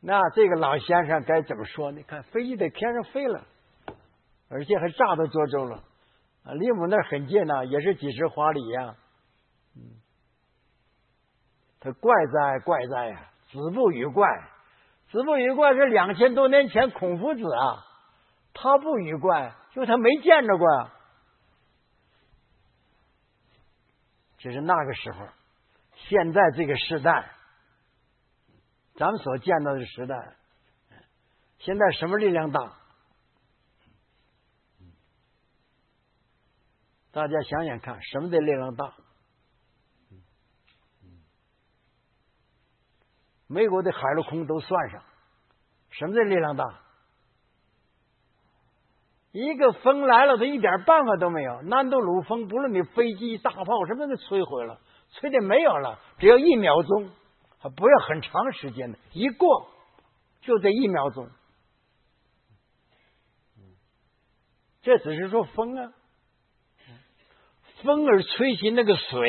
那这个老先生该怎么说呢？看飞机在天上飞了，而且还炸到涿州了，离我们那儿很近呢，也是几十华里呀。他怪哉呀，子不语怪，子不语怪是2000多年前孔夫子啊，他不语怪，就他没见着过啊。这是那个时候，现在这个时代，咱们所见到的时代，现在什么力量大？大家想想看，什么的力量大？美国的海陆空都算上，什么的力量大？一个风来了，它一点办法都没有。南都鲁风，不论你飞机、大炮什么都摧毁了，摧的没有了，只要1秒钟，还不要很长时间的，一过就这1秒钟。这只是说风啊，风而吹起那个水，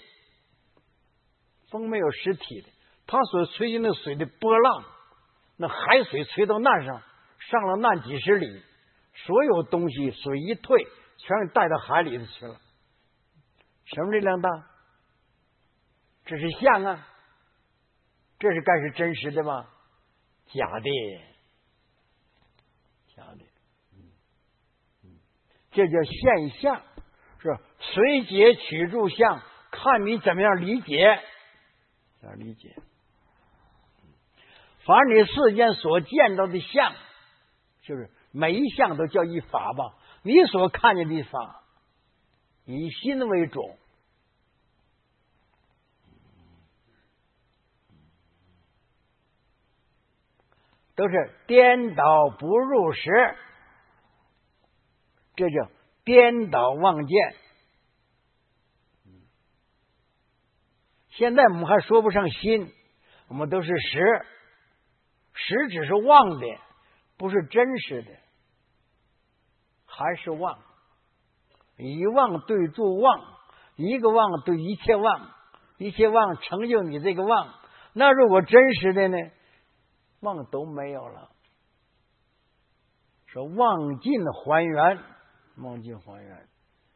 风没有实体的，它所吹起那水的波浪，那海水吹到岸上，上了岸几十里。所有东西水一退，全给带到海里头去了。什么力量大？这是像啊，这是该是真实的吗？假的，假的。这叫现象，是随解取诸相，看你怎么样理解，怎么理解。凡你世间所见到的相，就是每一项都叫一法吧，你所看见的法，以心为主，都是颠倒不入实，这叫颠倒妄见。现在我们还说不上心，我们都是实，实只是妄的，不是真实的。还是妄，以妄对助妄，一个妄对一切妄，一切妄成就你这个妄。那如果真实的呢，妄都没有了。说妄尽还原，妄尽还原，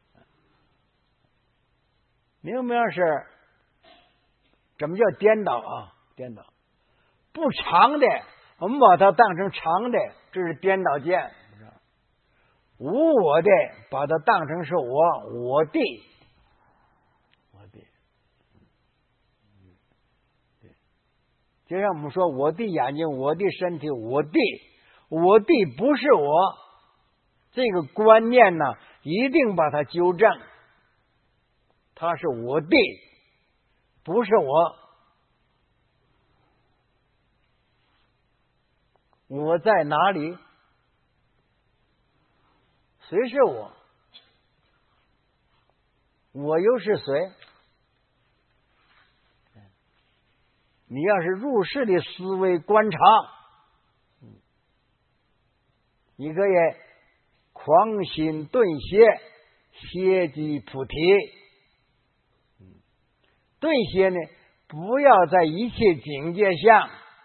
明明是怎么叫颠倒啊？颠倒不长的，我们把它当成长的，这是颠倒见。无我的，把它当成是我的，就像我们说我的眼睛，我的身体，我的不是我，这个观念呢，一定把它纠正，它是我的，不是我。我在哪里？谁是我？我又是谁？你要是入世的思维观察，你可以狂心顿歇，歇即菩提。顿歇呢，不要在一切境界下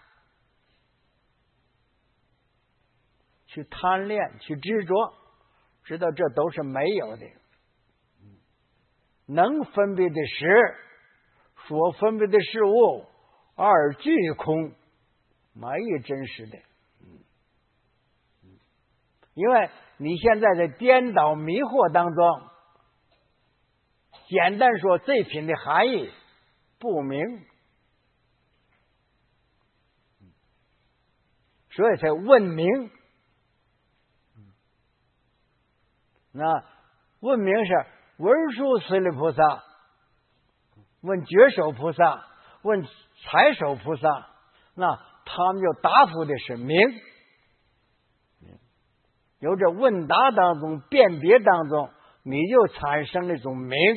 去贪恋、去执着。知道这都是没有的，能分别的实，所分别的事物，二俱空，没有真实的。因为你现在在颠倒迷惑当中，简单说这品的含义不明，所以才问明。那问明是文殊师利菩萨，问觉手菩萨，问财首菩萨，那他们就答复的是明。由这问答当中、辨别当中，你就产生了一种明。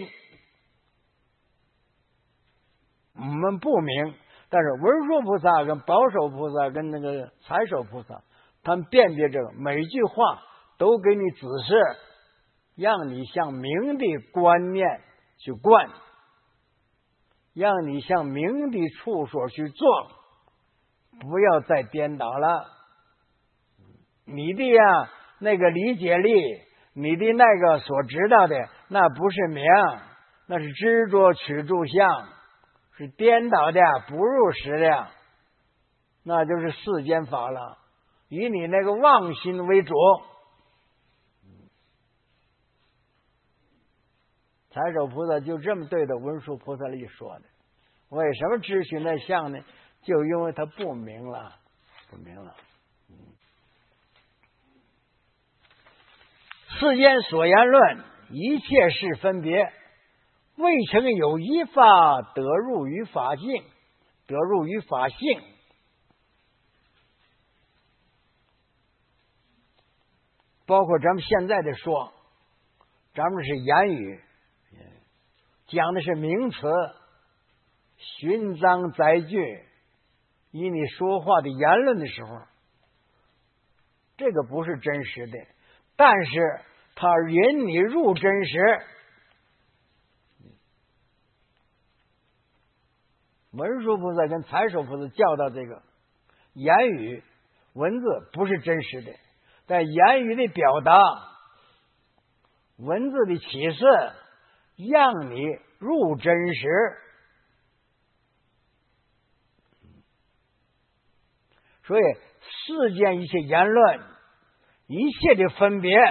我们不明，但是文殊菩萨跟宝首菩萨跟那个财首菩萨，他们辨别这个每句话都给你指示，让你向明的观念去观，让你向明的处所去做，不不要再颠倒了。你的那个理解力，你的那个所知道的，那不是名，那是执着取住相，是颠倒的，不入实的，那就是世间法了，以你那个妄心为主。财首菩萨就这么对着文殊菩萨力说的。为什么知许那相呢？就因为他不明了，不明了。世间所言论，一切是分别，未曾有一法得入于法境，得入于法性。包括咱们现在的说，咱们是言语，讲的是名词，寻章载句，以你说话的言论的时候，这个不是真实的，但是它引你入真实。文殊菩萨跟财首菩萨教导这个言语文字不是真实的，但言语的表达，文字的启示，让你入真实。所以世间一切言论，一切的分别，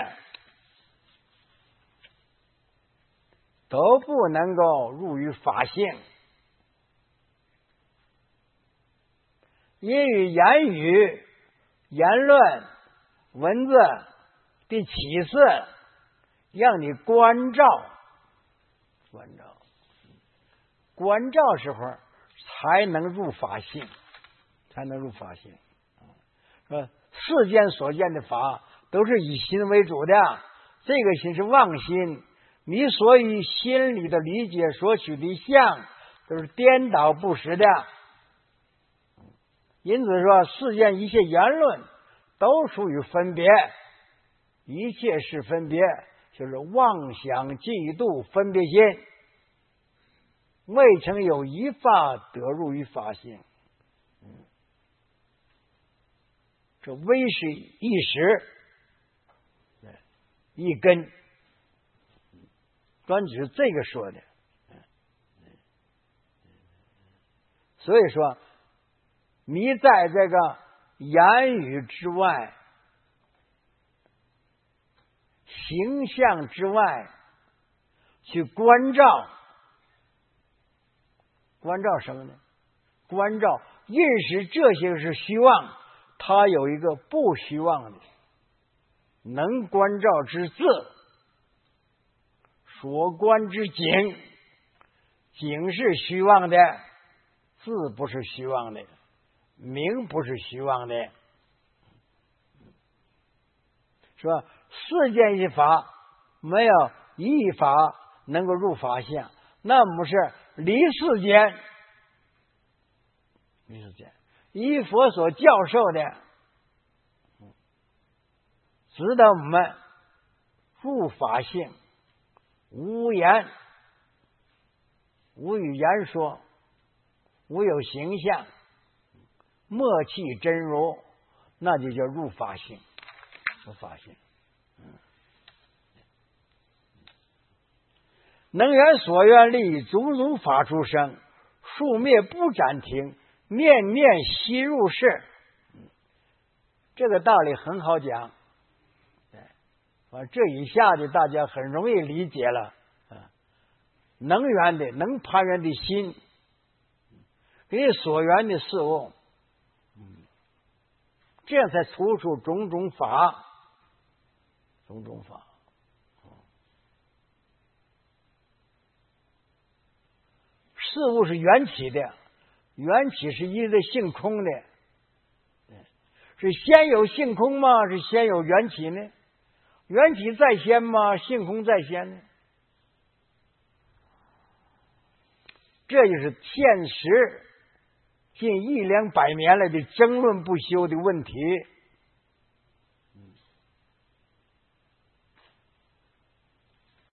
都不能够入于法性。因为言语、言论、文字的启示，让你关照时候，才能入法性，才能入法性。世间所见的法都是以心为主的，这个心是妄心，你所以心里的理解所取的相都是颠倒不实的。因此说，世间一切言论都属于分别，一切是分别，就是妄想嫉妒分别心，未曾有一法得入于法性。这微是一时一根，专指这个说的。所以说，你在这个言语之外，形象之外去关照什么呢？关照认识这些是虚妄，它有一个不虚妄的，能关照之字，所观之景，景是虚妄的，字不是虚妄的，名不是虚妄的，是吧？世间一法没有一法能够入法相，那么是离世间，依佛所教授的，指导我们入法性，无言，无语言说，无有形象，默契真如，那就叫入法性，入法性。能缘所愿力，种种法出生，数灭不暂停，念念悉入世。这个道理很好讲，这以下的大家很容易理解了。能缘的、能攀缘的心，给所缘的事物，这样才突出种种法，种种法。事物是缘起的，缘起是一直性空的，是先有性空吗？是先有缘起呢？缘起在先吗？性空在先呢？这就是现实近100-200年来的争论不休的问题。